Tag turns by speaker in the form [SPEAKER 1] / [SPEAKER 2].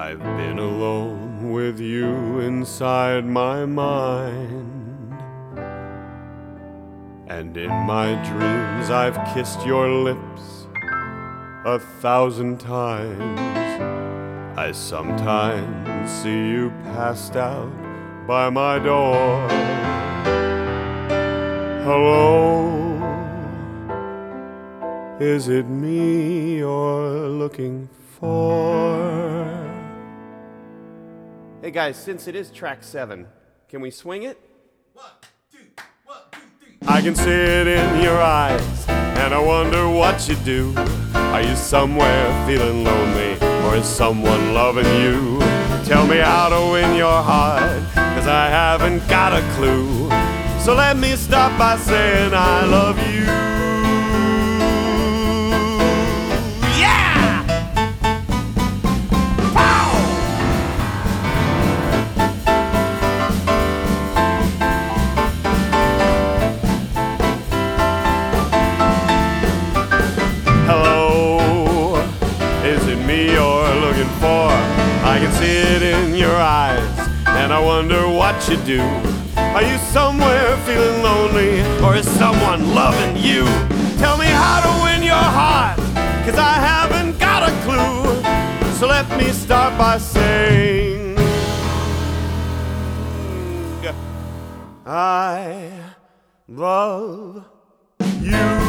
[SPEAKER 1] I've been alone with you inside my mind, and in my dreams I've kissed your lips 1,000 times. I sometimes see you passed out by my door. Hello, is it me you're looking for? Hey guys, since it is track 7, can we swing it?
[SPEAKER 2] 1, 2, 1, 2, 3.
[SPEAKER 1] I can see it in your eyes, and I wonder what you do. Are you somewhere feeling lonely, or is someone loving you? Tell me how to win your heart, 'cause I haven't got a clue. So let me start by saying I love you. Yeah! Pow! Hello, is it me you're looking for? I can see it in your eyes, and I wonder what you do. Are you somewhere feeling lonely, or is someone loving you? Tell me how to win your heart, 'cause I haven't got a clue. So let me start by saying I love you.